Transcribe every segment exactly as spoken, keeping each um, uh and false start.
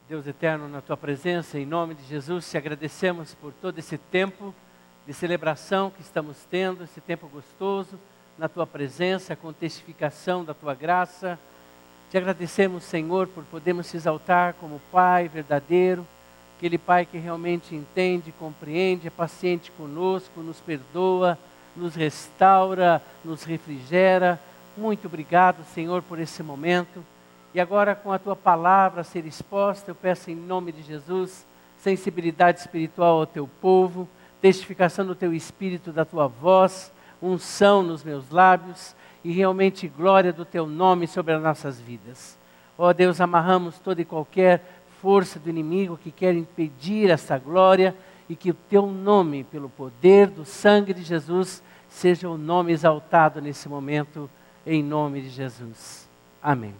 Deus eterno, na Tua presença, em nome de Jesus, te agradecemos por todo esse tempo de celebração que estamos tendo, esse tempo gostoso, na Tua presença, com testificação da Tua graça. Te agradecemos, Senhor, por podermos te exaltar como Pai verdadeiro, aquele Pai que realmente entende, compreende, é paciente conosco, nos perdoa, nos restaura, nos refrigera. Muito obrigado, Senhor, por esse momento. E agora, com a Tua palavra a ser exposta, eu peço em nome de Jesus, sensibilidade espiritual ao Teu povo, testificação do Teu Espírito, da Tua voz, unção nos meus lábios e realmente glória do Teu nome sobre as nossas vidas. Ó Deus, amarramos toda e qualquer força do inimigo que quer impedir essa glória e que o Teu nome, pelo poder do sangue de Jesus, seja o nome exaltado nesse momento, em nome de Jesus. Amém.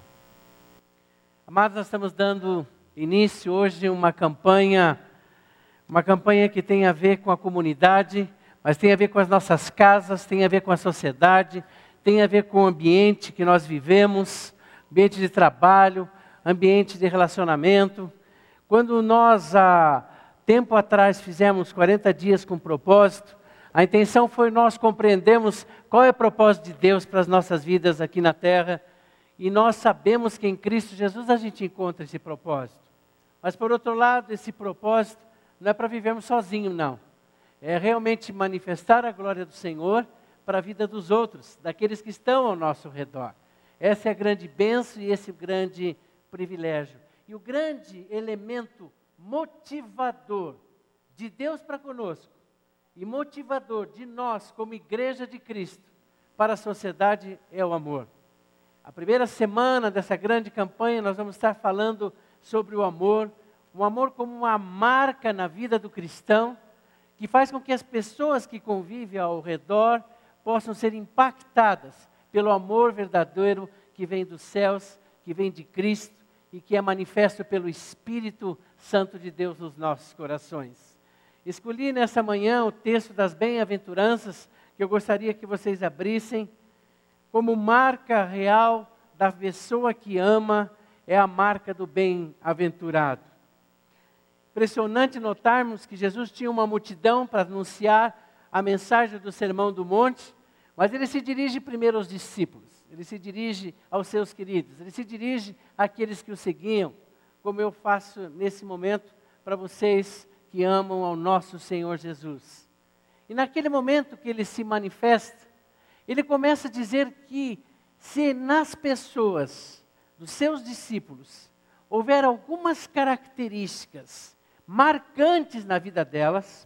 Amados, nós estamos dando início hoje a uma campanha, uma campanha que tem a ver com a comunidade, mas tem a ver com as nossas casas, tem a ver com a sociedade, tem a ver com o ambiente que nós vivemos, ambiente de trabalho, ambiente de relacionamento. Quando nós, há tempo atrás, fizemos quarenta dias com propósito, a intenção foi nós compreendermos qual é o propósito de Deus para as nossas vidas aqui na terra. E nós sabemos que em Cristo Jesus a gente encontra esse propósito. Mas por outro lado, esse propósito não é para vivermos sozinhos, não. É realmente manifestar a glória do Senhor para a vida dos outros, daqueles que estão ao nosso redor. Essa é a grande bênção e esse grande privilégio. E o grande elemento motivador de Deus para conosco e motivador de nós como igreja de Cristo para a sociedade é o amor. A primeira semana dessa grande campanha nós vamos estar falando sobre o amor, o amor como uma marca na vida do cristão, que faz com que as pessoas que convivem ao redor possam ser impactadas pelo amor verdadeiro que vem dos céus, que vem de Cristo e que é manifesto pelo Espírito Santo de Deus nos nossos corações. Escolhi nessa manhã o texto das bem-aventuranças que eu gostaria que vocês abrissem. Como marca real da pessoa que ama, é a marca do bem-aventurado. Impressionante notarmos que Jesus tinha uma multidão para anunciar a mensagem do Sermão do Monte, mas ele se dirige primeiro aos discípulos, ele se dirige aos seus queridos, ele se dirige àqueles que o seguiam, como eu faço nesse momento para vocês que amam ao nosso Senhor Jesus. E naquele momento que ele se manifesta, ele começa a dizer que se nas pessoas, dos seus discípulos, houver algumas características marcantes na vida delas,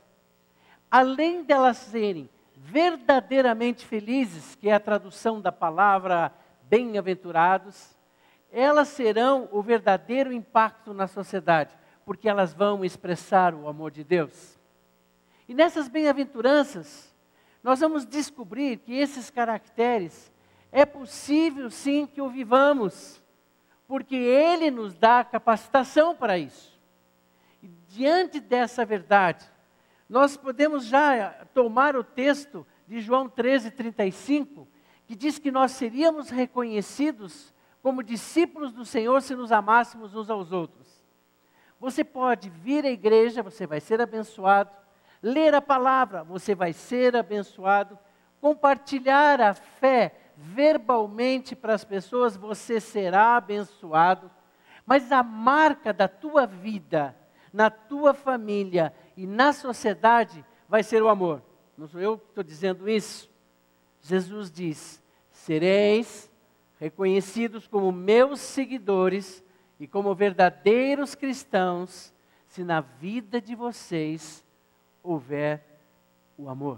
além delas serem verdadeiramente felizes, que é a tradução da palavra bem-aventurados, elas serão o verdadeiro impacto na sociedade, porque elas vão expressar o amor de Deus. E nessas bem-aventuranças, nós vamos descobrir que esses caracteres é possível sim que o vivamos, porque Ele nos dá a capacitação para isso. E diante dessa verdade, nós podemos já tomar o texto de João treze, trinta e cinco, que diz que nós seríamos reconhecidos como discípulos do Senhor se nos amássemos uns aos outros. Você pode vir à igreja, você vai ser abençoado. Ler a palavra, você vai ser abençoado. Compartilhar a fé verbalmente para as pessoas, você será abençoado. Mas a marca da tua vida, na tua família e na sociedade vai ser o amor. Não sou eu que estou dizendo isso. Jesus diz: sereis reconhecidos como meus seguidores e como verdadeiros cristãos, se na vida de vocês houver o amor.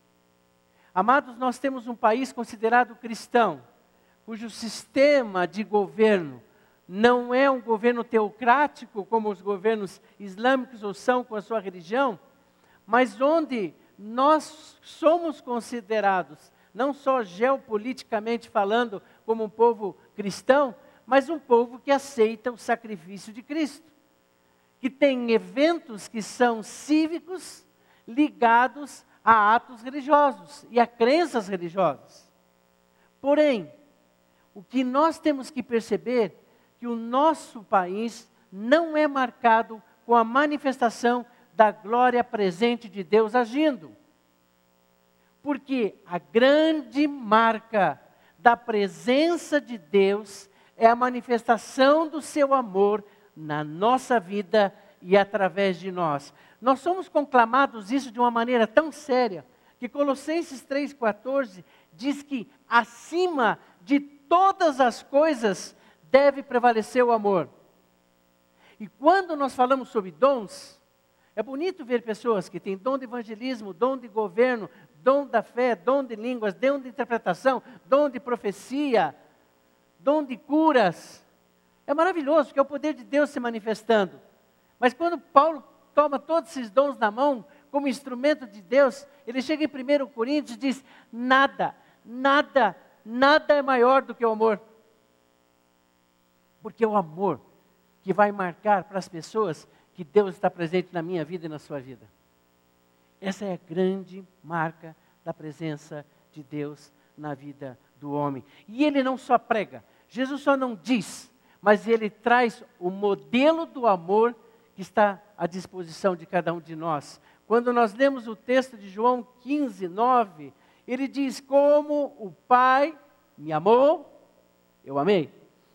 Amados, nós temos um país considerado cristão, cujo sistema de governo não é um governo teocrático, como os governos islâmicos ou são com a sua religião, mas onde nós somos considerados, não só geopoliticamente falando, como um povo cristão, mas um povo que aceita o sacrifício de Cristo, que tem eventos que são cívicos, ligados a atos religiosos e a crenças religiosas. Porém, o que nós temos que perceber que o nosso país não é marcado com a manifestação da glória presente de Deus agindo. Porque a grande marca da presença de Deus é a manifestação do seu amor na nossa vida e através de nós. Nós somos conclamados isso de uma maneira tão séria, que Colossenses três, quatorze diz que acima de todas as coisas deve prevalecer o amor. E quando nós falamos sobre dons, é bonito ver pessoas que têm dom de evangelismo, dom de governo, dom da fé, dom de línguas, dom de interpretação, dom de profecia, dom de curas. É maravilhoso, que é o poder de Deus se manifestando. Mas quando Paulo toma todos esses dons na mão, como instrumento de Deus, ele chega em primeiro Coríntios e diz, nada, nada, nada é maior do que o amor. Porque é o amor que vai marcar para as pessoas que Deus está presente na minha vida e na sua vida. Essa é a grande marca da presença de Deus na vida do homem. E ele não só prega, Jesus só não diz, mas ele traz o modelo do amor que está à disposição de cada um de nós. Quando nós lemos o texto de João quinze, nove, ele diz, como o Pai me amou, eu amei.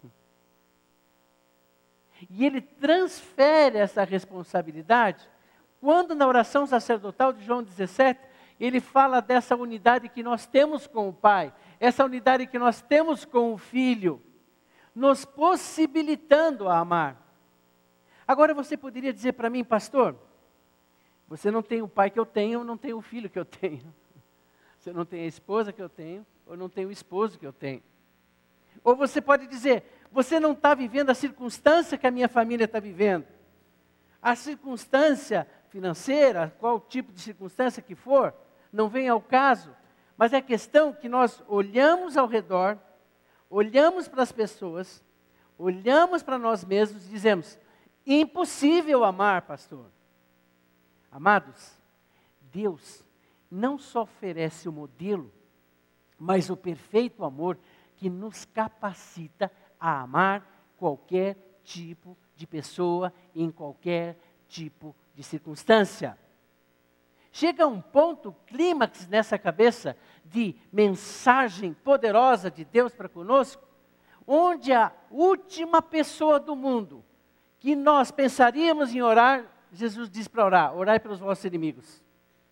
E ele transfere essa responsabilidade, quando na oração sacerdotal de João dezessete, ele fala dessa unidade que nós temos com o Pai, essa unidade que nós temos com o Filho, nos possibilitando a amar. Agora você poderia dizer para mim, pastor, você não tem o pai que eu tenho, não tem o filho que eu tenho. Você não tem a esposa que eu tenho, ou não tem o esposo que eu tenho. Ou você pode dizer, você não está vivendo a circunstância que a minha família está vivendo. A circunstância financeira, qual tipo de circunstância que for, não vem ao caso. Mas é a questão que nós olhamos ao redor, olhamos para as pessoas, olhamos para nós mesmos e dizemos, impossível amar, pastor. Amados, Deus não só oferece o modelo, mas o perfeito amor que nos capacita a amar qualquer tipo de pessoa, em qualquer tipo de circunstância. Chega um ponto clímax nessa cabeça de mensagem poderosa de Deus para conosco, onde a última pessoa do mundo que nós pensaríamos em orar, Jesus diz para orar, orai pelos vossos inimigos.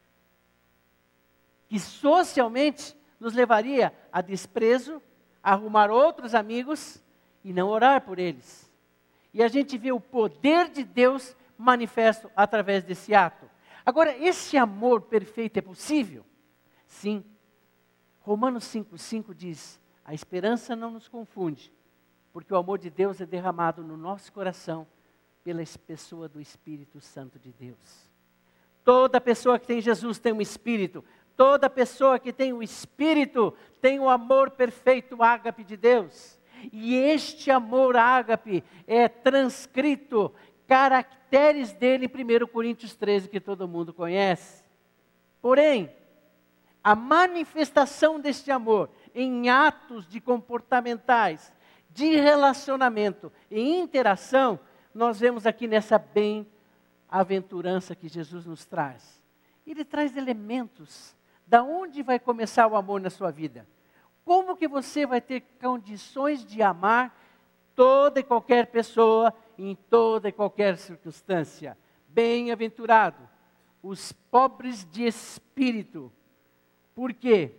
Que socialmente nos levaria a desprezo, a arrumar outros amigos e não orar por eles. E a gente vê o poder de Deus manifesto através desse ato. Agora, esse amor perfeito é possível? Sim. Romanos cinco, cinco diz, a esperança não nos confunde, porque o amor de Deus é derramado no nosso coração pela pessoa do Espírito Santo de Deus. Toda pessoa que tem Jesus tem um Espírito. Toda pessoa que tem o Espírito tem o amor perfeito, ágape de Deus. E este amor ágape é transcrito, caracteres dele em primeiro Coríntios treze, que todo mundo conhece. Porém, a manifestação deste amor em atos de comportamentais, de relacionamento e interação, nós vemos aqui nessa bem-aventurança que Jesus nos traz. Ele traz elementos. Da onde vai começar o amor na sua vida? Como que você vai ter condições de amar toda e qualquer pessoa, em toda e qualquer circunstância? Bem-aventurado os pobres de espírito, porque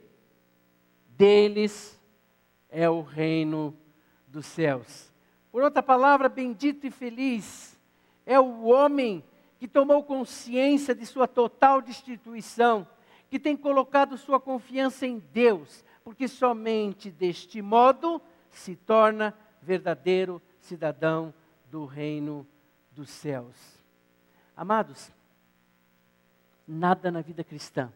deles é o reino dos céus. Por outra palavra, bendito e feliz é o homem que tomou consciência de sua total destituição, que tem colocado sua confiança em Deus, porque somente deste modo se torna verdadeiro cidadão do reino dos céus. Amados, nada na vida cristã,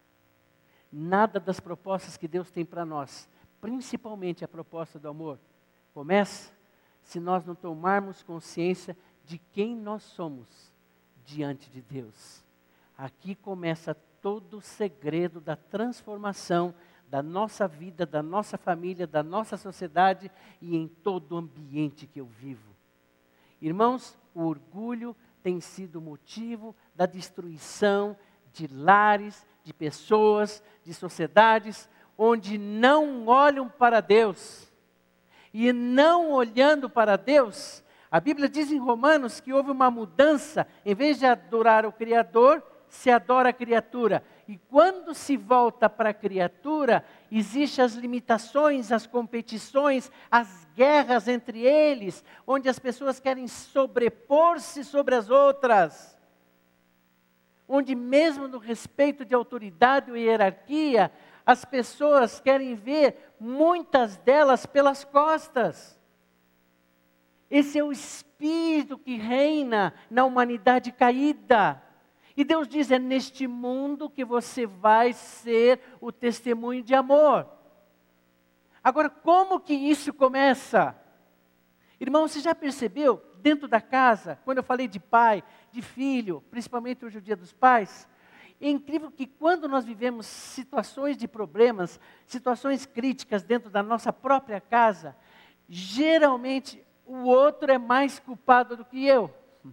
nada das propostas que Deus tem para nós, principalmente a proposta do amor, começa se nós não tomarmos consciência de quem nós somos diante de Deus. Aqui começa todo o segredo da transformação da nossa vida, da nossa família, da nossa sociedade e em todo o ambiente que eu vivo. Irmãos, o orgulho tem sido motivo da destruição de lares, de pessoas, de sociedades, onde não olham para Deus. E não olhando para Deus, a Bíblia diz em Romanos que houve uma mudança. Em vez de adorar o Criador, se adora a criatura. E quando se volta para a criatura, existem as limitações, as competições, as guerras entre eles, onde as pessoas querem sobrepor-se sobre as outras. Onde mesmo no respeito de autoridade ou hierarquia, as pessoas querem ver muitas delas pelas costas. Esse é o espírito que reina na humanidade caída. E Deus diz, é neste mundo que você vai ser o testemunho de amor. Agora, como que isso começa? Irmão, você já percebeu, dentro da casa, quando eu falei de pai, de filho, principalmente hoje é o dia dos pais, é incrível que quando nós vivemos situações de problemas, situações críticas dentro da nossa própria casa, geralmente o outro é mais culpado do que eu.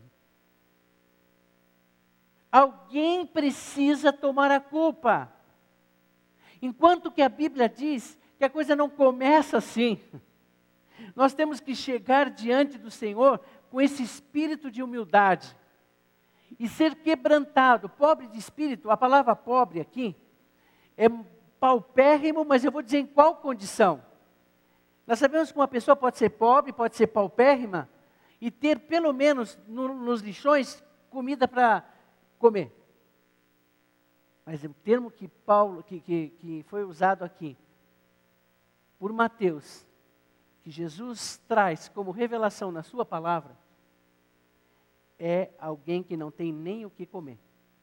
Alguém precisa tomar a culpa. Enquanto que a Bíblia diz que a coisa não começa assim. Nós temos que chegar diante do Senhor com esse espírito de humildade. E ser quebrantado, pobre de espírito. A palavra pobre aqui é paupérrimo, mas eu vou dizer em qual condição. Nós sabemos que uma pessoa pode ser pobre, pode ser paupérrima, e ter pelo menos no, nos lixões comida para comer. Mas o termo que Paulo, que, que, que foi usado aqui, por Mateus, que Jesus traz como revelação na sua palavra, é alguém que não tem nem o que comer.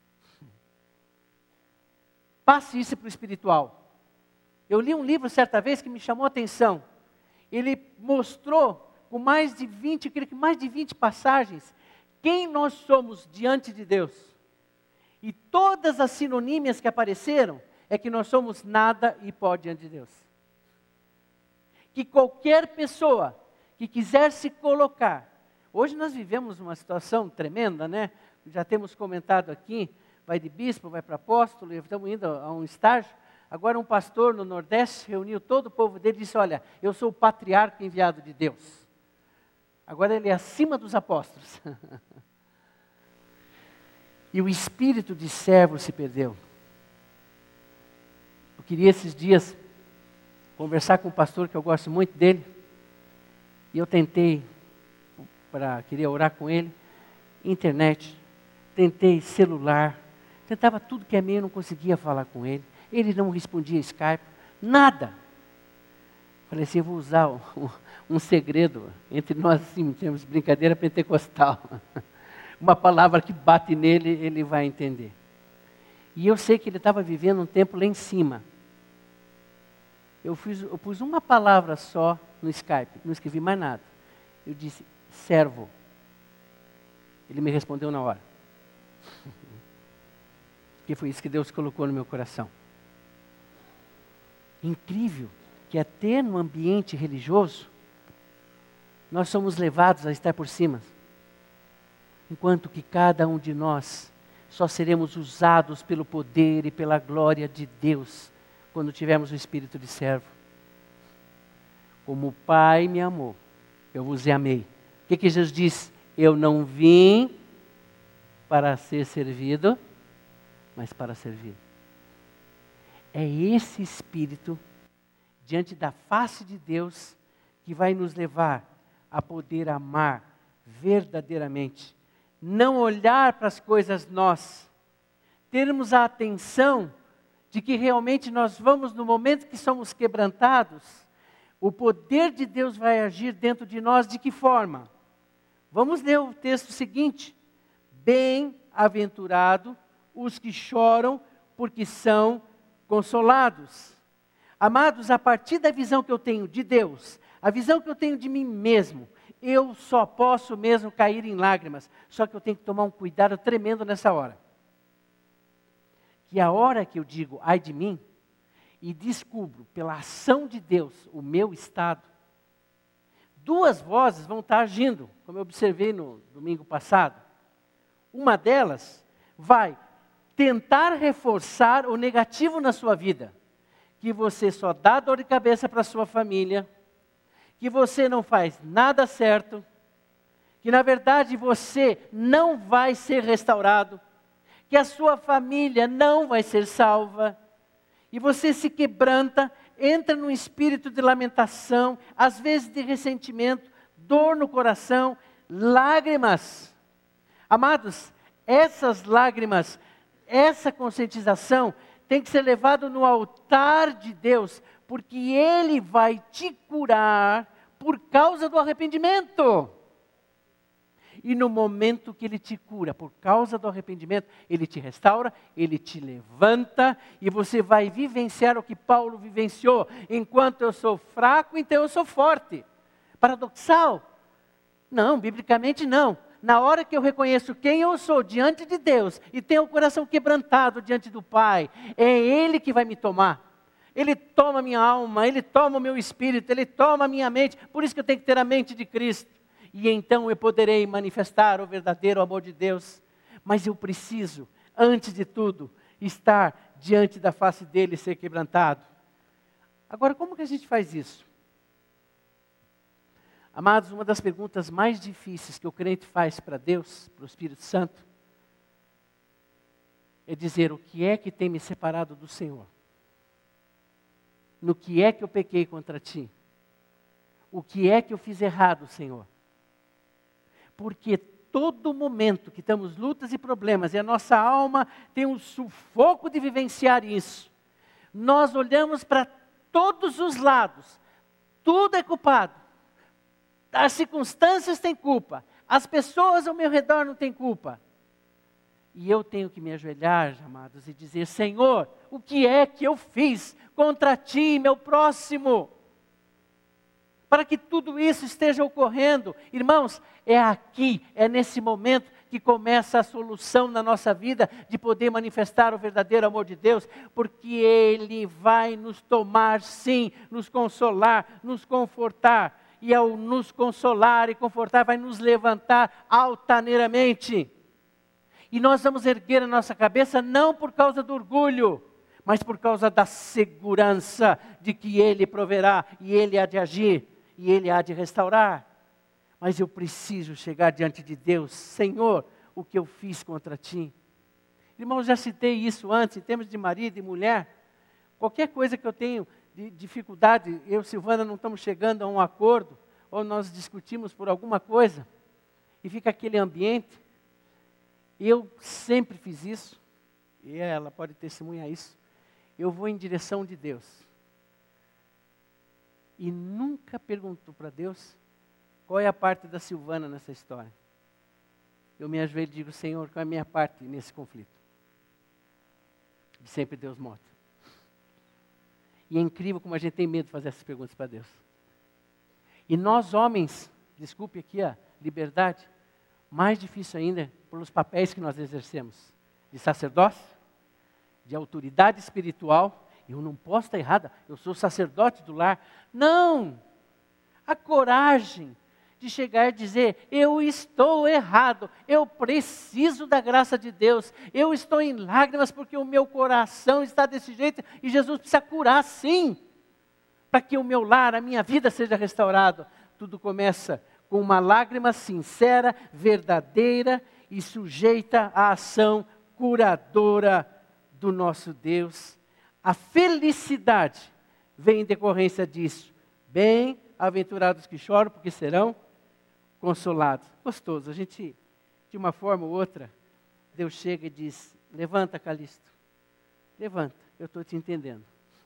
Passe isso para o espiritual. Eu li um livro certa vez que me chamou a atenção. Ele mostrou com mais de vinte, creio que mais de vinte passagens, quem nós somos diante de Deus. E todas as sinonímias que apareceram é que nós somos nada e pó diante de Deus. Que qualquer pessoa que quiser se colocar, hoje nós vivemos uma situação tremenda, né? Já temos comentado aqui, vai de bispo, vai para apóstolo, estamos indo a um estágio. Agora um pastor no Nordeste reuniu todo o povo dele e disse, olha, eu sou o patriarca enviado de Deus. Agora ele é acima dos apóstolos. E o espírito de servo se perdeu. Eu queria esses dias conversar com um pastor que eu gosto muito dele. E eu tentei, para queria orar com ele, internet, tentei celular, tentava tudo que é meio, não conseguia falar com ele. Ele não respondia Skype, nada. Falei assim, eu vou usar um, um segredo entre nós, assim, temos brincadeira pentecostal. Uma palavra que bate nele, ele vai entender. E eu sei que ele estava vivendo um tempo lá em cima. Eu, fiz, eu pus uma palavra só no Skype, não escrevi mais nada. Eu disse, servo. Ele me respondeu na hora. Porque foi isso que Deus colocou no meu coração. Incrível que até no ambiente religioso, nós somos levados a estar por cima. Enquanto que cada um de nós só seremos usados pelo poder e pela glória de Deus quando tivermos o espírito de servo. Como o Pai me amou, eu vos amei. O que, que Jesus diz? Eu não vim para ser servido, mas para servir. É esse espírito, diante da face de Deus, que vai nos levar a poder amar verdadeiramente. Não olhar para as coisas nós. Termos a atenção de que realmente nós vamos, no momento que somos quebrantados, o poder de Deus vai agir dentro de nós de que forma? Vamos ler o texto seguinte. Bem-aventurado os que choram, porque são consolados. Amados, a partir da visão que eu tenho de Deus, a visão que eu tenho de mim mesmo, eu só posso mesmo cair em lágrimas. Só que eu tenho que tomar um cuidado tremendo nessa hora. Que a hora que eu digo, ai de mim, e descubro pela ação de Deus o meu estado, duas vozes vão estar agindo, como eu observei no domingo passado. Uma delas vai tentar reforçar o negativo na sua vida. Que você só dá dor de cabeça para a sua família, que você não faz nada certo, que na verdade você não vai ser restaurado, que a sua família não vai ser salva, e você se quebranta, entra num espírito de lamentação, às vezes de ressentimento, dor no coração, lágrimas. Amados, essas lágrimas, essa conscientização tem que ser levado no altar de Deus, porque Ele vai te curar por causa do arrependimento. E no momento que Ele te cura, por causa do arrependimento, Ele te restaura, Ele te levanta, e você vai vivenciar o que Paulo vivenciou. Enquanto eu sou fraco, então eu sou forte. Paradoxal? Não, biblicamente não. Na hora que eu reconheço quem eu sou diante de Deus, e tenho o coração quebrantado diante do Pai, é Ele que vai me tomar. Ele toma minha alma, Ele toma o meu espírito, Ele toma a minha mente. Por isso que eu tenho que ter a mente de Cristo. E então eu poderei manifestar o verdadeiro amor de Deus. Mas eu preciso, antes de tudo, estar diante da face dEle e ser quebrantado. Agora, como que a gente faz isso? Amados, uma das perguntas mais difíceis que o crente faz para Deus, para o Espírito Santo, é dizer: o que é que tem me separado do Senhor? No que é que eu pequei contra Ti? O que é que eu fiz errado, Senhor? Porque todo momento que temos lutas e problemas, e a nossa alma tem um sufoco de vivenciar isso, nós olhamos para todos os lados, tudo é culpado, as circunstâncias têm culpa, as pessoas ao meu redor não têm culpa. E eu tenho que me ajoelhar, amados, e dizer: Senhor, o que é que eu fiz contra Ti, meu próximo? Para que tudo isso esteja ocorrendo. Irmãos, é aqui, é nesse momento que começa a solução na nossa vida de poder manifestar o verdadeiro amor de Deus, porque Ele vai nos tomar sim, nos consolar, nos confortar, e ao nos consolar e confortar, vai nos levantar altaneiramente. E nós vamos erguer a nossa cabeça não por causa do orgulho, mas por causa da segurança de que Ele proverá, e Ele há de agir, e Ele há de restaurar. Mas eu preciso chegar diante de Deus: Senhor, o que eu fiz contra Ti? Irmãos, já citei isso antes, em termos de marido e mulher. Qualquer coisa que eu tenho de dificuldade, eu e Silvana não estamos chegando a um acordo, ou nós discutimos por alguma coisa, e fica aquele ambiente. Eu sempre fiz isso, e ela pode testemunhar isso. Eu vou em direção de Deus. E nunca pergunto para Deus qual é a parte da Silvana nessa história. Eu me ajoelho e digo: Senhor, qual é a minha parte nesse conflito? E sempre Deus mostra. E é incrível como a gente tem medo de fazer essas perguntas para Deus. E nós homens, desculpe aqui a liberdade, mais difícil ainda pelos papéis que nós exercemos. De sacerdócio, de autoridade espiritual. Eu não posso estar errada, eu sou sacerdote do lar. Não! A coragem de chegar e dizer: eu estou errado, eu preciso da graça de Deus, eu estou em lágrimas porque o meu coração está desse jeito e Jesus precisa curar sim, para que o meu lar, a minha vida seja restaurado. Tudo começa com uma lágrima sincera, verdadeira e sujeita à ação curadora do nosso Deus. A felicidade vem em decorrência disso. Bem-aventurados que choram, porque serão consolados. Gostoso, a gente, de uma forma ou outra, Deus chega e diz: levanta, Calixto, levanta, eu estou te entendendo.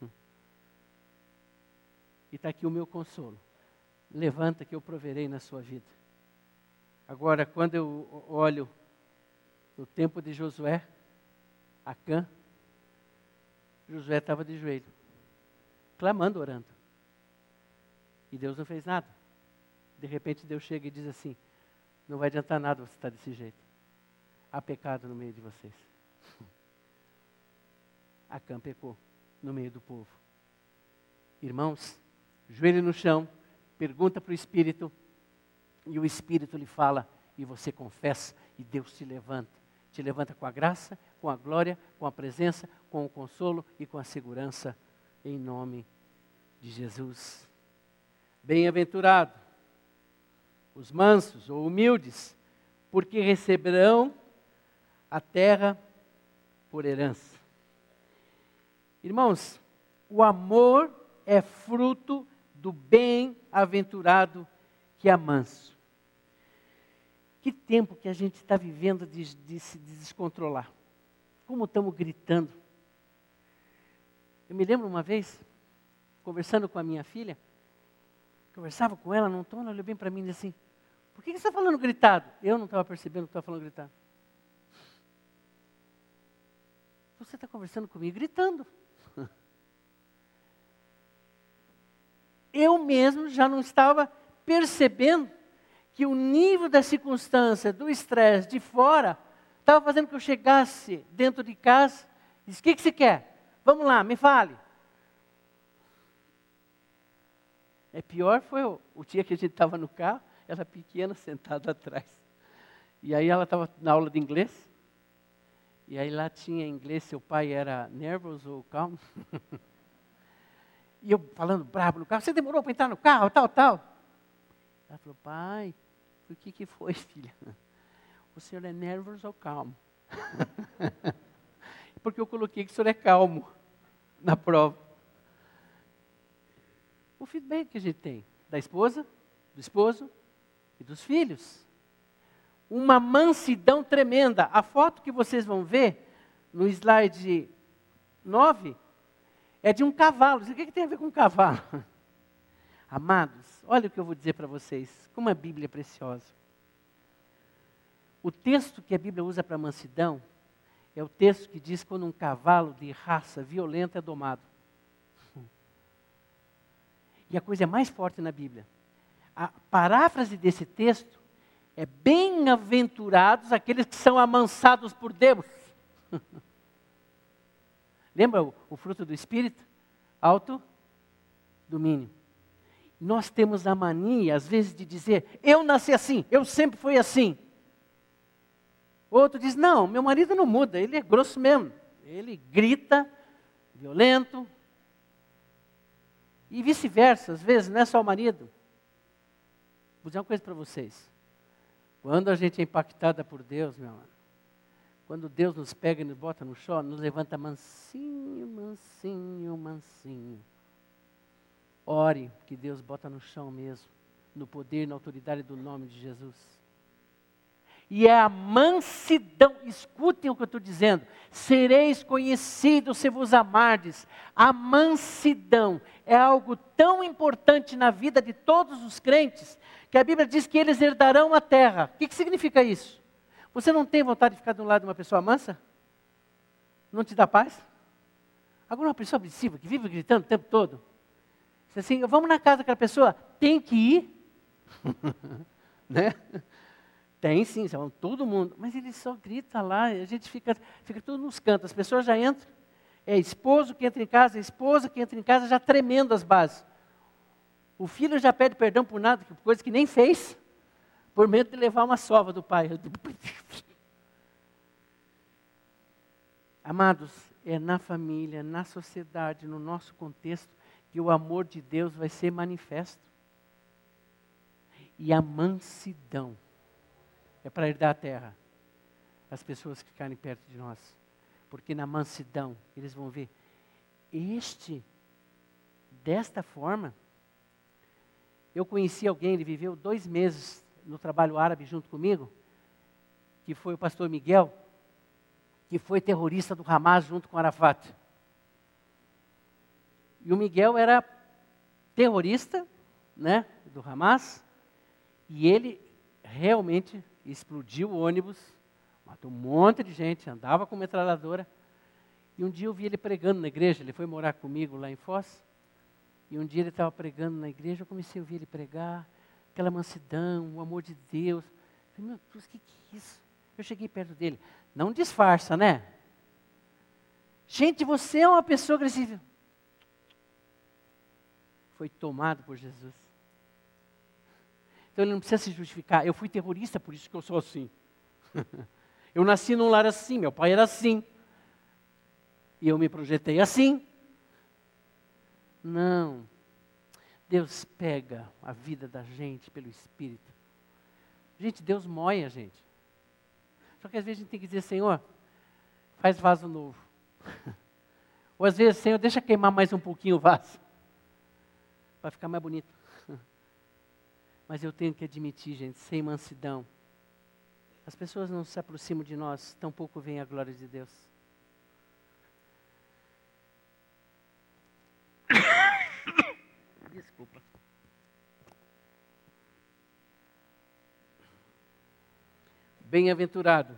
E está aqui o meu consolo. Levanta que eu proverei na sua vida. Agora, quando eu olho no tempo de Josué, Acã, Josué estava de joelho, clamando, orando. E Deus não fez nada. De repente Deus chega e diz assim: não vai adiantar nada você estar desse jeito. Há pecado no meio de vocês. Acã pecou no meio do povo. Irmãos, joelho no chão, pergunta para o Espírito, e o Espírito lhe fala, e você confessa, e Deus te levanta. Te levanta com a graça, com a glória, com a presença, com o consolo e com a segurança, em nome de Jesus. Bem-aventurado os mansos ou humildes, porque receberão a terra por herança. Irmãos, o amor é fruto do bem-aventurado que é manso. Que tempo que a gente está vivendo de, de se descontrolar. Como estamos gritando. Eu me lembro uma vez, conversando com a minha filha, conversava com ela num tom, ela olhou bem para mim e disse assim, por que você está falando gritado? Eu não estava percebendo que estava falando gritado. Você está conversando comigo gritando. Eu mesmo já não estava percebendo que o nível da circunstância, do estresse de fora, estava fazendo que eu chegasse dentro de casa e disse, o que, que você quer? Vamos lá, me fale. É pior foi o, o dia que a gente estava no carro, ela pequena sentada atrás. E aí ela estava na aula de inglês, e aí lá tinha inglês, seu pai era nervoso ou calmo. E eu falando brabo no carro, você demorou para entrar no carro, tal, tal. Ela falou, pai, o que que foi, filha? O senhor é nervoso ou calmo? Porque eu coloquei que o senhor é calmo na prova. O feedback que a gente tem da esposa, do esposo e dos filhos. Uma mansidão tremenda. A foto que vocês vão ver no slide nove é de um cavalo. O que, que tem a ver com um cavalo? Amados, olha o que eu vou dizer para vocês. Como a Bíblia é preciosa. O texto que a Bíblia usa para mansidão é o texto que diz quando um cavalo de raça violenta é domado. E a coisa mais forte na Bíblia. A paráfrase desse texto é bem-aventurados aqueles que são amansados por Deus. Lembra o, o fruto do Espírito? Autodomínio. Nós temos a mania, às vezes, de dizer, eu nasci assim, eu sempre fui assim. Outro diz, não, meu marido não muda, ele é grosso mesmo. Ele grita, violento. E vice-versa, às vezes, não é só o marido. Vou dizer uma coisa para vocês. Quando a gente é impactada por Deus, meu amor, quando Deus nos pega e nos bota no chão, nos levanta mansinho, mansinho, mansinho. Ore, que Deus bota no chão mesmo, no poder e na autoridade do nome de Jesus. E é a mansidão, escutem o que eu estou dizendo, sereis conhecidos se vos amardes. A mansidão é algo tão importante na vida de todos os crentes, que a Bíblia diz que eles herdarão a terra. O que, que significa isso? Você não tem vontade de ficar do lado de uma pessoa mansa? Não te dá paz? Agora uma pessoa agressiva, que vive gritando o tempo todo. Diz assim, vamos na casa daquela pessoa, tem que ir. Né? Tem sim, todo mundo. Mas ele só grita lá, a gente fica, fica tudo nos cantos. As pessoas já entram, é esposo que entra em casa, é esposa que entra em casa, já tremendo as bases. O filho já pede perdão por nada, por coisa que nem fez, por medo de levar uma sova do pai. Amados, é na família, na sociedade, no nosso contexto, que o amor de Deus vai ser manifesto. E a mansidão é para herdar a terra. As pessoas que ficarem perto de nós. Porque na mansidão, eles vão ver, este, desta forma, eu conheci alguém, ele viveu dois meses no trabalho árabe junto comigo, que foi o pastor Miguel, que foi terrorista do Hamas junto com Arafat. E o Miguel era terrorista, né, do Hamas, e ele realmente explodiu o ônibus, matou um monte de gente, andava com metralhadora. E um dia eu vi ele pregando na igreja, ele foi morar comigo lá em Foz. E um dia ele estava pregando na igreja, eu comecei a ouvir ele pregar, aquela mansidão, o amor de Deus. Eu falei, meu Deus, o que, que é isso? Eu cheguei perto dele, não disfarça, né? Gente, você é uma pessoa agressiva. Foi tomado por Jesus. Então ele não precisa se justificar. Eu fui terrorista, por isso que eu sou assim. Eu nasci num lar assim, meu pai era assim. E eu me projetei assim. Não. Deus pega a vida da gente pelo Espírito. Gente, Deus moe a gente. Só que às vezes a gente tem que dizer, Senhor, faz vaso novo. Ou às vezes, Senhor, deixa queimar mais um pouquinho o vaso. Vai ficar mais bonito. Mas eu tenho que admitir, gente, sem mansidão, as pessoas não se aproximam de nós, tampouco vem a glória de Deus. Desculpa. Bem-aventurado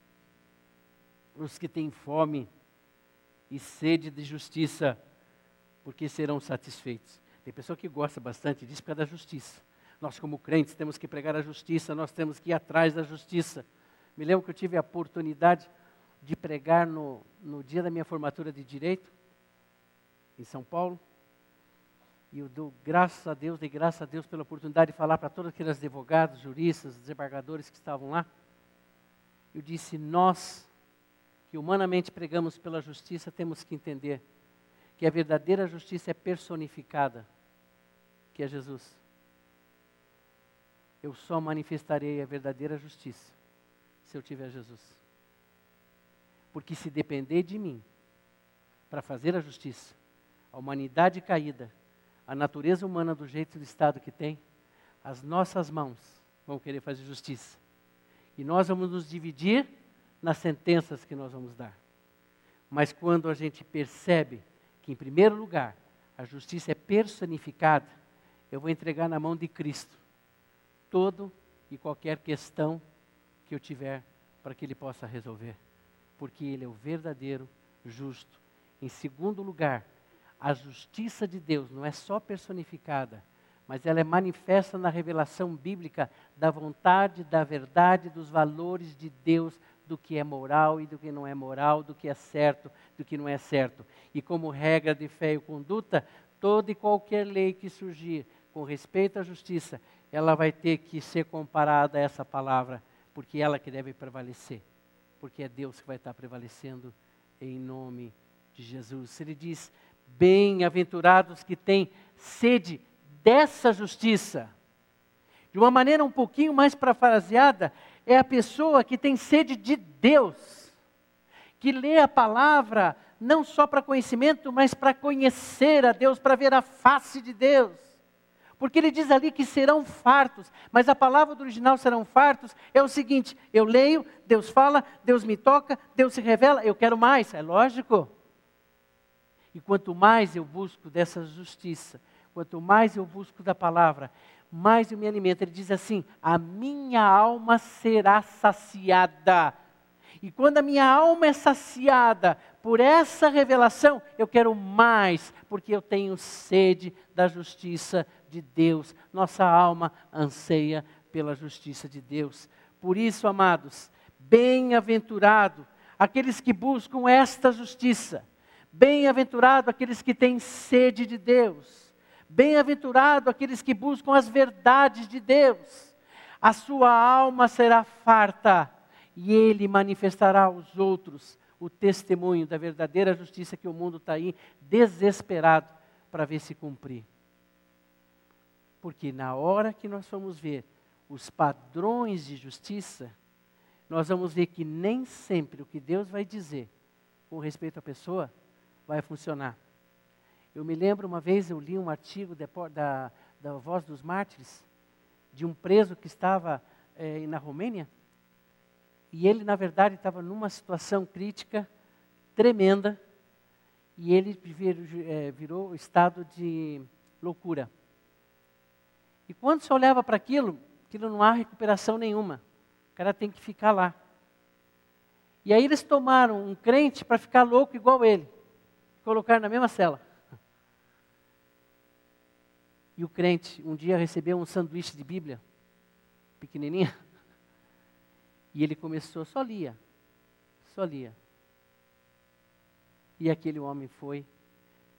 os que têm fome e sede de justiça, porque serão satisfeitos. Tem pessoa que gosta bastante disso por causa da justiça. Nós, como crentes, temos que pregar a justiça, nós temos que ir atrás da justiça. Me lembro que eu tive a oportunidade de pregar no, no dia da minha formatura de Direito, em São Paulo. E eu dou graças a Deus, dei graças a Deus pela oportunidade de falar para todos aqueles advogados, juristas, desembargadores que estavam lá. Eu disse, nós, que humanamente pregamos pela justiça, temos que entender que a verdadeira justiça é personificada, que é Jesus. Eu só manifestarei a verdadeira justiça se eu tiver Jesus. Porque se depender de mim para fazer a justiça, a humanidade caída, a natureza humana do jeito do estado que tem, as nossas mãos vão querer fazer justiça. E nós vamos nos dividir nas sentenças que nós vamos dar. Mas quando a gente percebe que, em primeiro lugar, a justiça é personificada, eu vou entregar na mão de Cristo todo e qualquer questão que eu tiver para que Ele possa resolver. Porque Ele é o verdadeiro justo. Em segundo lugar, a justiça de Deus não é só personificada, mas ela é manifesta na revelação bíblica da vontade, da verdade, dos valores de Deus, do que é moral e do que não é moral, do que é certo, do que não é certo. E como regra de fé e conduta, toda e qualquer lei que surgir com respeito à justiça, ela vai ter que ser comparada a essa palavra, porque ela que deve prevalecer, porque é Deus que vai estar prevalecendo em nome de Jesus. Ele diz, bem-aventurados que têm sede dessa justiça. De uma maneira um pouquinho mais parafraseada, é a pessoa que tem sede de Deus, que lê a palavra não só para conhecimento, mas para conhecer a Deus, para ver a face de Deus. Porque ele diz ali que serão fartos, mas a palavra do original serão fartos, é o seguinte, eu leio, Deus fala, Deus me toca, Deus se revela, eu quero mais, é lógico. E quanto mais eu busco dessa justiça, quanto mais eu busco da palavra, mais eu me alimento. Ele diz assim, a minha alma será saciada. E quando a minha alma é saciada por essa revelação, eu quero mais, porque eu tenho sede da justiça de Deus. Nossa alma anseia pela justiça de Deus. Por isso, amados, bem-aventurado aqueles que buscam esta justiça. Bem-aventurado aqueles que têm sede de Deus. Bem-aventurado aqueles que buscam as verdades de Deus. A sua alma será farta e Ele manifestará aos outros o testemunho da verdadeira justiça que o mundo está aí desesperado para ver se cumprir. Porque na hora que nós formos ver os padrões de justiça, nós vamos ver que nem sempre o que Deus vai dizer com respeito à pessoa vai funcionar. Eu me lembro uma vez, eu li um artigo de, da, da Voz dos Mártires, de um preso que estava é, na Romênia, e ele, na verdade, estava numa situação crítica, tremenda, e ele vir, é, virou estado de loucura. E quando você olhava para aquilo, aquilo não há recuperação nenhuma, o cara tem que ficar lá. E aí eles tomaram um crente para ficar louco igual ele, colocaram na mesma cela. E o crente um dia recebeu um sanduíche de Bíblia, pequenininha, e ele começou, só lia, só lia. E aquele homem foi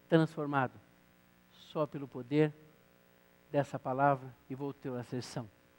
transformado, só pelo poder dessa palavra, e voltou à sessão.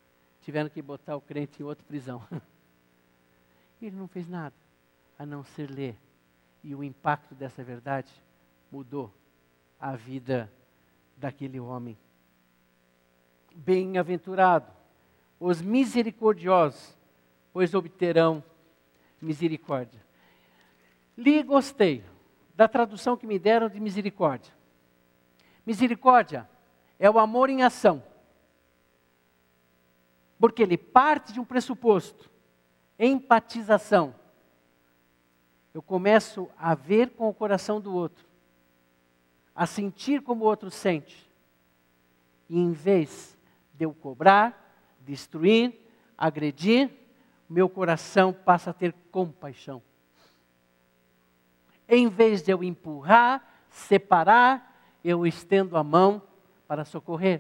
tiveram que botar o crente em outra prisão. Ele não fez nada, a não ser ler. E o impacto dessa verdade mudou a vida daquele homem. Bem-aventurado os misericordiosos, pois obterão misericórdia. Li e gostei da tradução que me deram de misericórdia. Misericórdia é o amor em ação. Porque ele parte de um pressuposto, empatização. Eu começo a ver com o coração do outro, a sentir como o outro sente. E em vez de eu cobrar, destruir, agredir, meu coração passa a ter compaixão. Em vez de eu empurrar, separar, eu estendo a mão para socorrer.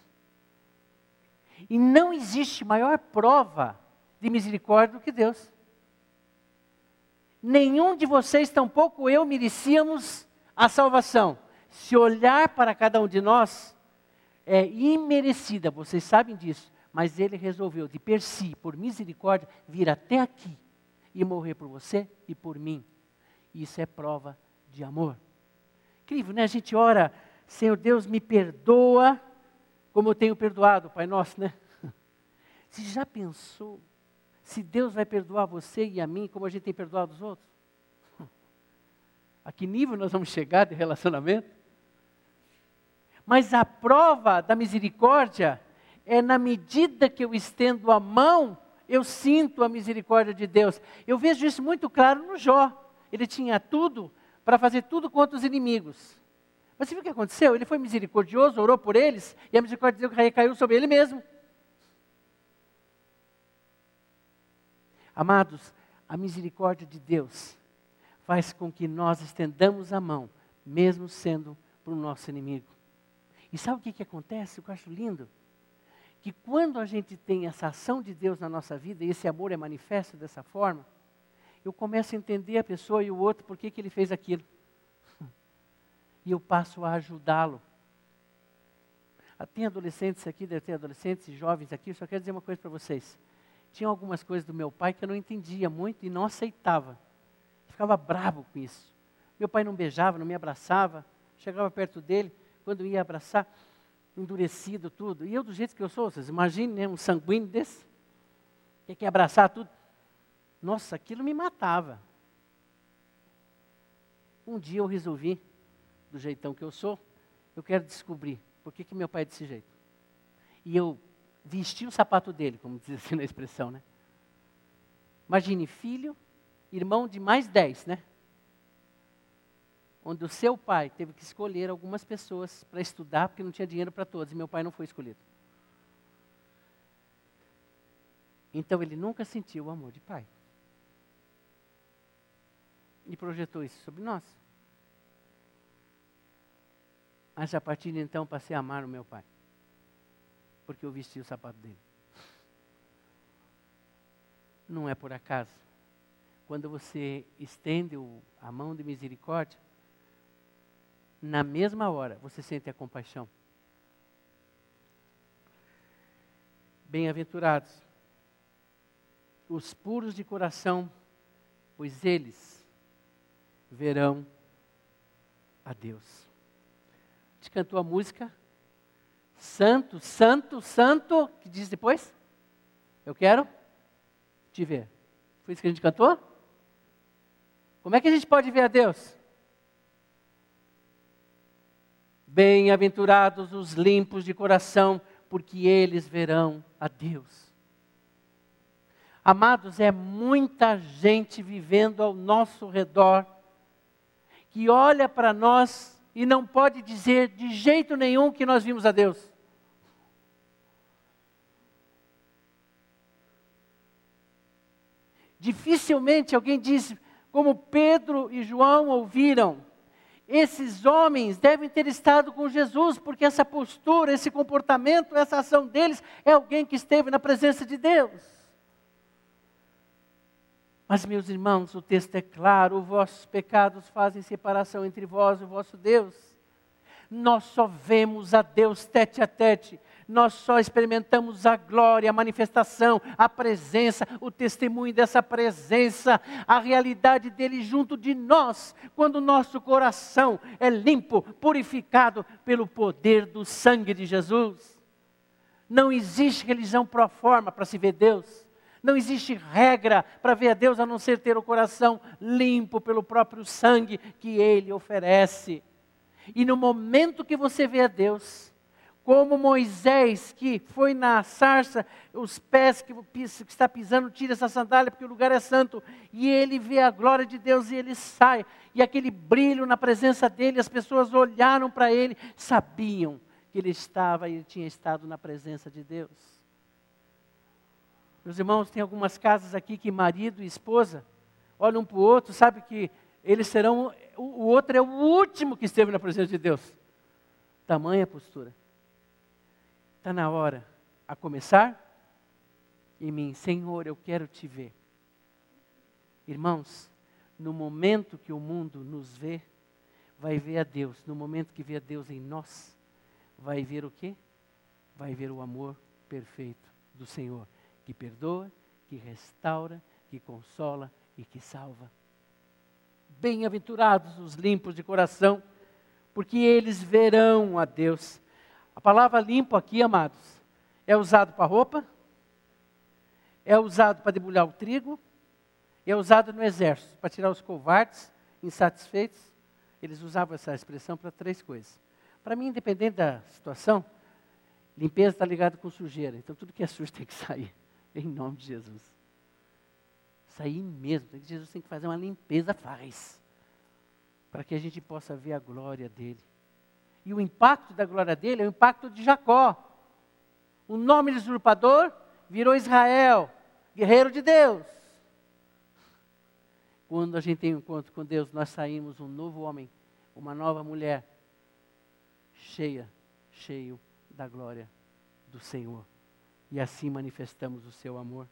E não existe maior prova de misericórdia do que Deus. Nenhum de vocês, tampouco eu, merecíamos a salvação. Se olhar para cada um de nós, é imerecida, vocês sabem disso. Mas Ele resolveu, de per si, por misericórdia, vir até aqui e morrer por você e por mim. Isso é prova de amor. Incrível, né? A gente ora, Senhor Deus, me perdoa, como eu tenho perdoado, Pai Nosso, né? Você já pensou se Deus vai perdoar você e a mim, como a gente tem perdoado os outros? A que nível nós vamos chegar de relacionamento? Mas a prova da misericórdia é na medida que eu estendo a mão, eu sinto a misericórdia de Deus. Eu vejo isso muito claro no Jó. Ele tinha tudo para fazer tudo contra os inimigos. Mas você viu o que aconteceu? Ele foi misericordioso, orou por eles, e a misericórdia de Deus recaiu sobre ele mesmo. Amados, a misericórdia de Deus faz com que nós estendamos a mão, mesmo sendo para o nosso inimigo. E sabe o que, que acontece? O que eu acho lindo? Que quando a gente tem essa ação de Deus na nossa vida, e esse amor é manifesto dessa forma, eu começo a entender a pessoa e o outro, por que que ele fez aquilo. E eu passo a ajudá-lo. Tem adolescentes aqui, deve ter adolescentes e jovens aqui, eu só quero dizer uma coisa para vocês. Tinha algumas coisas do meu pai que eu não entendia muito e não aceitava. Eu ficava bravo com isso. Meu pai não beijava, não me abraçava, chegava perto dele, quando ia abraçar, endurecido tudo. E eu, do jeito que eu sou, vocês imaginem, né, um sanguíneo desse, que quer abraçar tudo. Nossa, aquilo me matava. Um dia eu resolvi, do jeitão que eu sou, eu quero descobrir por que que meu pai é desse jeito. E eu vesti o sapato dele, como diz assim na expressão, né? Imagine, filho, irmão de mais dez, né? Onde o seu pai teve que escolher algumas pessoas para estudar, porque não tinha dinheiro para todos, e meu pai não foi escolhido. Então ele nunca sentiu o amor de pai. E projetou isso sobre nós. Mas a partir de então passei a amar o meu pai. Porque eu vesti o sapato dele. Não é por acaso. Quando você estende o, a mão de misericórdia, na mesma hora você sente a compaixão. Bem-aventurados os puros de coração, pois eles verão a Deus. A gente cantou a música Santo, Santo, Santo, que diz depois? Eu quero te ver. Foi isso que a gente cantou? Como é que a gente pode ver a Deus? Bem-aventurados os limpos de coração, porque eles verão a Deus. Amados, é muita gente vivendo ao nosso redor, que olha para nós e não pode dizer de jeito nenhum que nós vimos a Deus. Dificilmente alguém diz, como Pedro e João ouviram, esses homens devem ter estado com Jesus, porque essa postura, esse comportamento, essa ação deles, é alguém que esteve na presença de Deus. Mas, meus irmãos, o texto é claro, os vossos pecados fazem separação entre vós e o vosso Deus. nós só vemos a Deus tete a tete. Nós só experimentamos a glória, a manifestação, a presença, o testemunho dessa presença, a realidade dele junto de nós, quando o nosso coração é limpo, purificado pelo poder do sangue de Jesus. Não existe religião pro forma para se ver Deus. Não existe regra para ver a Deus, a não ser ter o coração limpo pelo próprio sangue que Ele oferece. E no momento que você vê a Deus, como Moisés, que foi na sarça, os pés que, que está pisando, tira essa sandália porque o lugar é santo, e ele vê a glória de Deus e ele sai. E aquele brilho na presença dele, as pessoas olharam para ele, sabiam que ele estava e ele tinha estado na presença de Deus. Meus irmãos, tem algumas casas aqui que marido e esposa olham um para o outro, sabe que eles serão, o, o outro é o último que esteve na presença de Deus. Tamanha postura. Está na hora a começar em mim, Senhor, eu quero te ver. Irmãos, no momento que o mundo nos vê, vai ver a Deus. No momento que vê a Deus em nós, vai ver o quê? Vai ver o amor perfeito do Senhor, que perdoa, que restaura, que consola e que salva. Bem-aventurados os limpos de coração, porque eles verão a Deus. A palavra limpo aqui, amados, é usado para roupa, é usado para debulhar o trigo, é usado no exército, para tirar os covardes, insatisfeitos. Eles usavam essa expressão para três coisas. Para mim, independente da situação, limpeza está ligada com sujeira. Então, tudo que é sujo tem que sair. Em nome de Jesus. Sair mesmo. Jesus tem que fazer uma limpeza, faz. Para que a gente possa ver a glória dele. E o impacto da glória dele é o impacto de Jacó. O nome de usurpador virou Israel, guerreiro de Deus. Quando a gente tem um encontro com Deus, nós saímos um novo homem, uma nova mulher, cheia, cheio da glória do Senhor. E assim manifestamos o seu amor.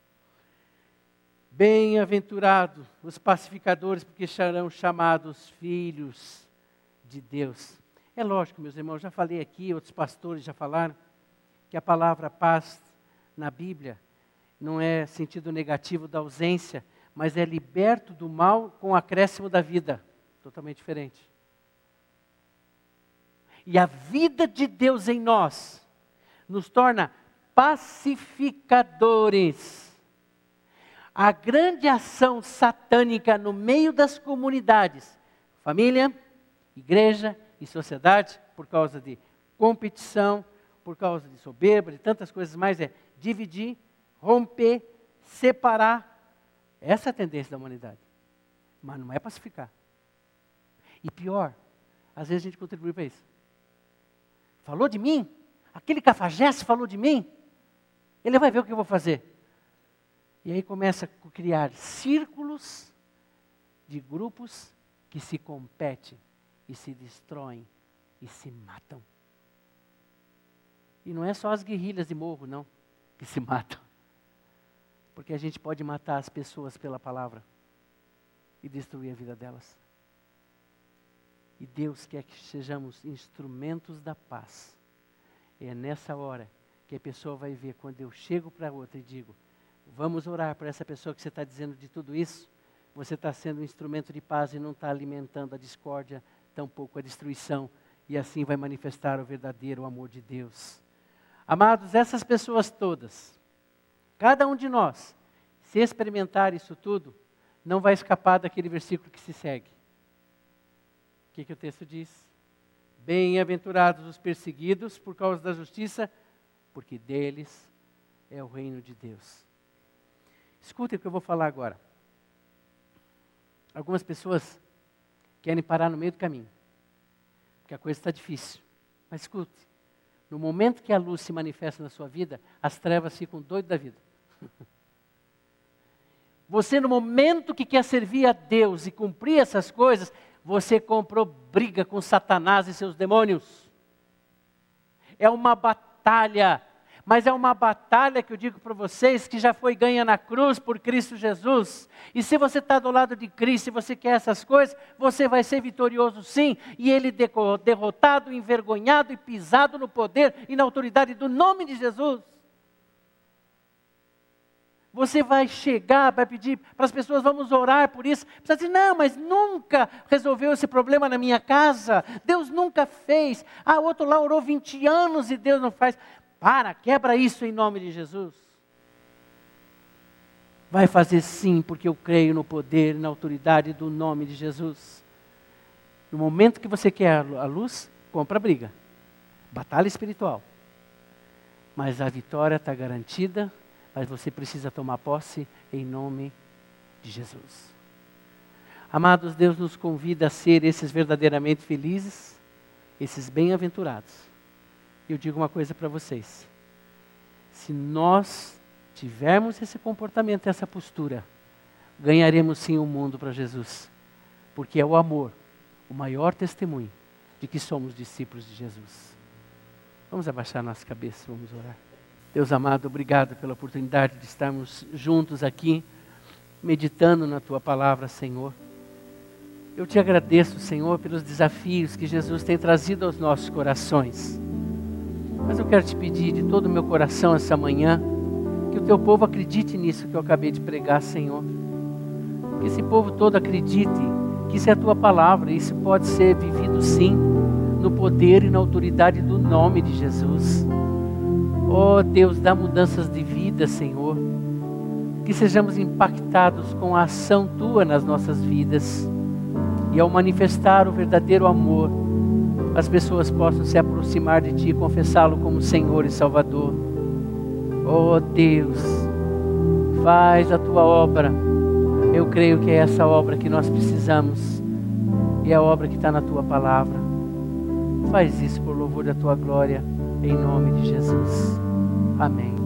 Bem-aventurados os pacificadores, porque serão chamados filhos de Deus. É lógico, meus irmãos, já falei aqui, outros pastores já falaram, que a palavra paz na Bíblia não é sentido negativo da ausência, mas é liberto do mal com o acréscimo da vida. Totalmente diferente. E a vida de Deus em nós nos torna pacificadores. A grande ação satânica no meio das comunidades, família, igreja e sociedade, por causa de competição, por causa de soberba, de tantas coisas mais, é dividir, romper, separar. Essa é a tendência da humanidade. Mas não é pacificar. E pior, às vezes a gente contribui para isso. Falou de mim? Aquele cafajeste falou de mim? Ele vai ver o que eu vou fazer. E aí começa a criar círculos de grupos que se competem e se destroem e se matam. E não é só as guerrilhas de morro, não, que se matam. Porque a gente pode matar as pessoas pela palavra e destruir a vida delas. E Deus quer que sejamos instrumentos da paz. E é nessa hora que a pessoa vai ver, quando eu chego para outra e digo, vamos orar por essa pessoa que você está dizendo de tudo isso, você está sendo um instrumento de paz e não está alimentando a discórdia, tampouco a destruição, e assim vai manifestar o verdadeiro amor de Deus. Amados, essas pessoas todas, cada um de nós, se experimentar isso tudo, não vai escapar daquele versículo que se segue. O que, que o texto diz? Bem-aventurados os perseguidos por causa da justiça, porque deles é o reino de Deus. Escutem o que eu vou falar agora. Algumas pessoas querem parar no meio do caminho, porque a coisa está difícil. Mas escute, no momento que a luz se manifesta na sua vida, as trevas ficam doidas da vida. Você, no momento que quer servir a Deus e cumprir essas coisas, você comprou briga com Satanás e seus demônios. É uma batalha. mas é uma batalha que eu digo para vocês que já foi ganha na cruz por Cristo Jesus. E se você está do lado de Cristo e você quer essas coisas, você vai ser vitorioso sim. E ele derrotado, envergonhado e pisado no poder e na autoridade do nome de Jesus. Você vai chegar, vai pedir para as pessoas, vamos orar por isso. Você dizer, não, mas nunca resolveu esse problema na minha casa. Deus nunca fez. Ah, o outro lá orou vinte anos e Deus não faz. Para, quebra isso em nome de Jesus. Vai fazer sim, porque eu creio no poder e na autoridade do nome de Jesus. No momento que você quer a luz, compra a briga. Batalha espiritual. Mas a vitória está garantida. Mas você precisa tomar posse em nome de Jesus. Amados, Deus nos convida a ser esses verdadeiramente felizes, esses bem-aventurados. Eu digo uma coisa para vocês. Se nós tivermos esse comportamento, essa postura, ganharemos sim o mundo para Jesus. Porque é o amor, o maior testemunho de que somos discípulos de Jesus. Vamos abaixar nossa cabeça, vamos orar. Deus amado, obrigado pela oportunidade de estarmos juntos aqui, meditando na Tua palavra, Senhor. Eu te agradeço, Senhor, pelos desafios que Jesus tem trazido aos nossos corações. Mas eu quero te pedir de todo o meu coração essa manhã, que o Teu povo acredite nisso que eu acabei de pregar, Senhor. Que esse povo todo acredite que isso é a Tua palavra, e isso pode ser vivido sim, no poder e na autoridade do nome de Jesus. Oh Deus, dá mudanças de vida, Senhor. Que sejamos impactados com a ação Tua nas nossas vidas. E ao manifestar o verdadeiro amor, as pessoas possam se aproximar de Ti e confessá-lo como Senhor e Salvador. Oh Deus, faz a Tua obra. Eu creio que é essa obra que nós precisamos. E é a obra que está na Tua palavra. Faz isso por louvor da Tua glória. Em nome de Jesus. Amém.